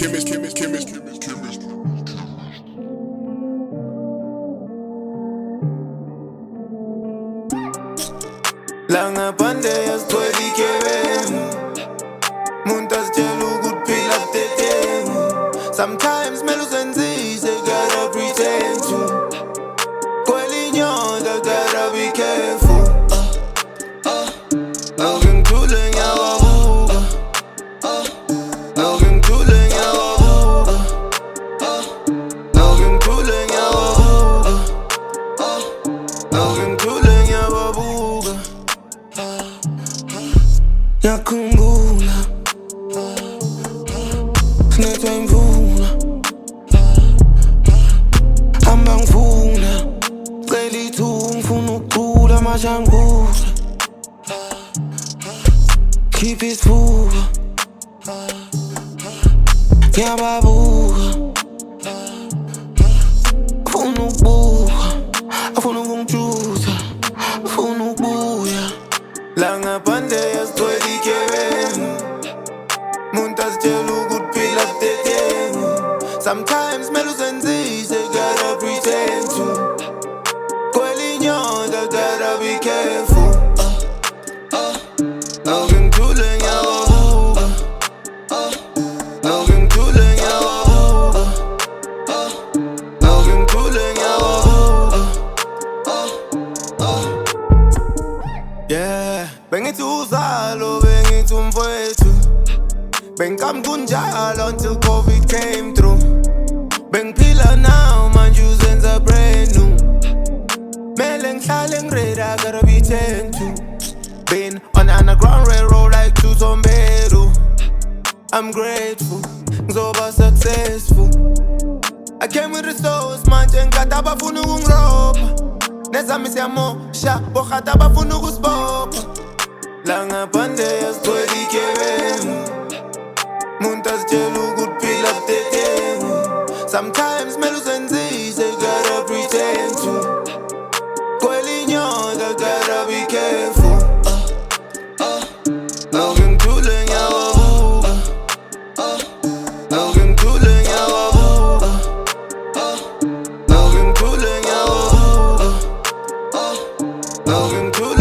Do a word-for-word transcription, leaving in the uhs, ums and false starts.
chemist, chemist, chemist, chemist, chemist. Lange bande yasitholikebeni muntu asitshela ukuthi phila budedengu. Sometimes mele uzenzise, gotta pretend to. Kwelinyoka gotta be careful. Awuke ngithule ngiyawabuka, awuke ngithule ngiyawabuka, awuke ngithule ngiyawabuka, awuke ngithule ngiyawabuka. Ngiyakhumbula sinethwa imvula, hamba ngifuna cela ithuba, ngifuna ukucula amashanguza, khipha isifuba, ngiyababuka, ngifuna ukubuka, afuna ukungijuza, ngifuna ukubuya. La ngaphandle yasitholikebeni muntu asitshela ukuthi phila budedengu. Sometimes mele uzenzise, gotta pretend to. Kwelinyoka gotta be careful. Awuke ngithule ngiyawabuka, awuke ngithule ngiyawabuka, awuke ngithule ngiyawabuka. Yeah, bengithi uzalo, bengithi umfowethu, bengikami kunjalo until COVID came through. Bengiphila now manje uzenza brand new. Mele ngihlale ngiready, I gotta be ten to. Been on the underground railroad like Tutombelu. I'm grateful, ngizoba successful. I came with resource manje ngikade abafuna ukungiroba, nezami siyamosha bohata abafuna ukusibopha. La ngaphandle yasitholikebeni muntu asitshela ukuthi phila budedengu. Sometimes mele uzenzise, gotta pretend to. Kwelinyoka gotta be careful. Awuke ngithule ngiyawabuka, awuke ngithule ngiyawabuka, awuke ngithule ngiyawabuka, awuke ngithule